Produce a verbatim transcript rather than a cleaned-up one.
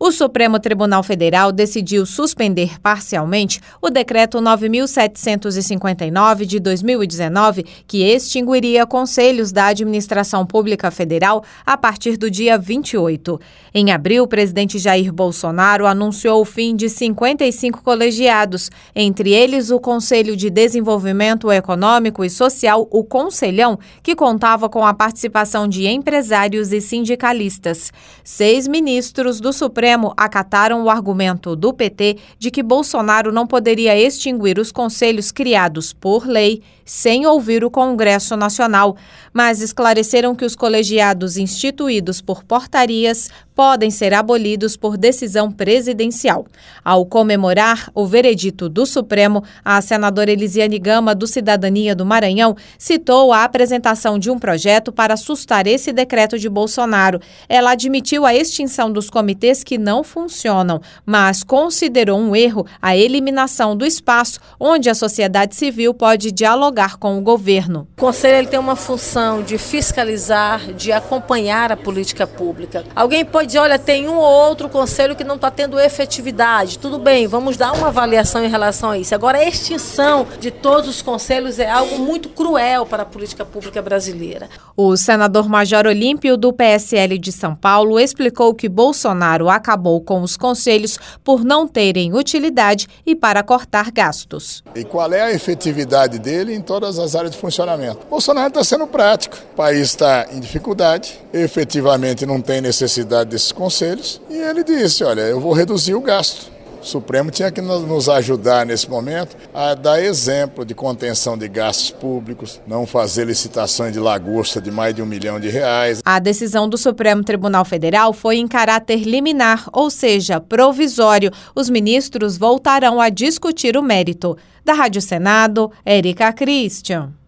O Supremo Tribunal Federal decidiu suspender parcialmente o Decreto nove mil setecentos e cinquenta e nove de dois mil e dezenove, que extinguiria conselhos da Administração Pública Federal a partir do dia vinte e oito. Em abril, o presidente Jair Bolsonaro anunciou o fim de cinquenta e cinco colegiados, entre eles o Conselho de Desenvolvimento Econômico e Social, o Conselhão, que contava com a participação de empresários e sindicalistas. Seis ministros do Supremo acataram o argumento do P T de que Bolsonaro não poderia extinguir os conselhos criados por lei sem ouvir o Congresso Nacional, mas esclareceram que os colegiados instituídos por portarias podem ser abolidos por decisão presidencial. Ao comemorar o veredito do Supremo, a senadora Elisiane Gama, do Cidadania do Maranhão, citou a apresentação de um projeto para sustar esse decreto de Bolsonaro. Ela admitiu a extinção dos comitês que não funcionam, mas considerou um erro a eliminação do espaço onde a sociedade civil pode dialogar com o governo. O Conselho ele tem uma função de fiscalizar, de acompanhar a política pública. Alguém pode dizer, olha, tem um ou outro conselho que não está tendo efetividade. Tudo bem, vamos dar uma avaliação em relação a isso. Agora, a extinção de todos os conselhos é algo muito cruel para a política pública brasileira. O senador Major Olímpio, do P S L de São Paulo, explicou que Bolsonaro acabou com os conselhos por não terem utilidade e para cortar gastos. E qual é a efetividade dele em todas as áreas de funcionamento? Bolsonaro está sendo prático. O país está em dificuldade, efetivamente não tem necessidade desses conselhos. E ele disse, olha, eu vou reduzir o gasto. O Supremo tinha que nos ajudar nesse momento a dar exemplo de contenção de gastos públicos, não fazer licitações de lagosta de mais de um milhão de reais. A decisão do Supremo Tribunal Federal foi em caráter liminar, ou seja, provisório. Os ministros voltarão a discutir o mérito. Da Rádio Senado, Érica Christian.